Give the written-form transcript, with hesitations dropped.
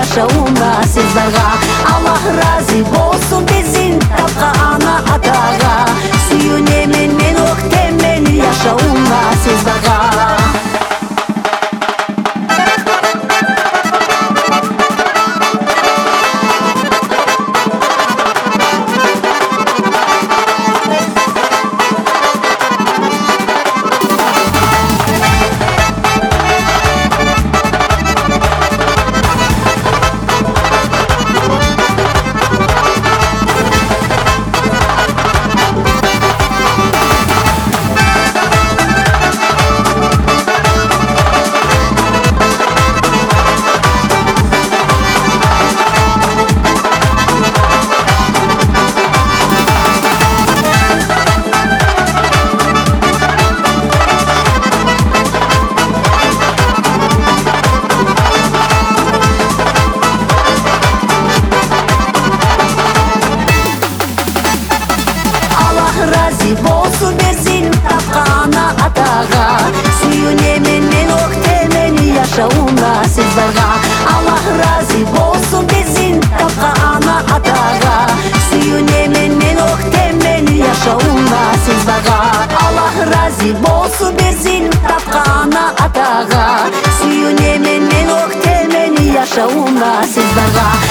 yaşauна sizlarga. Allah razı olsun bizim tapka ana ataga. Suyunemen men ok temen yaşauna sizlarga. Olsun bizim tapka ana ataga. Suyunemen men ok temen yaşauна sizlarga. Allah razı olsun bizim tapka ana ataga. Suyunemen men ok temen yaşauна sizlarga. Allah razı olsun bizim tapka ana ataga. Suyunemen men ok temen yaşauна sizlarga.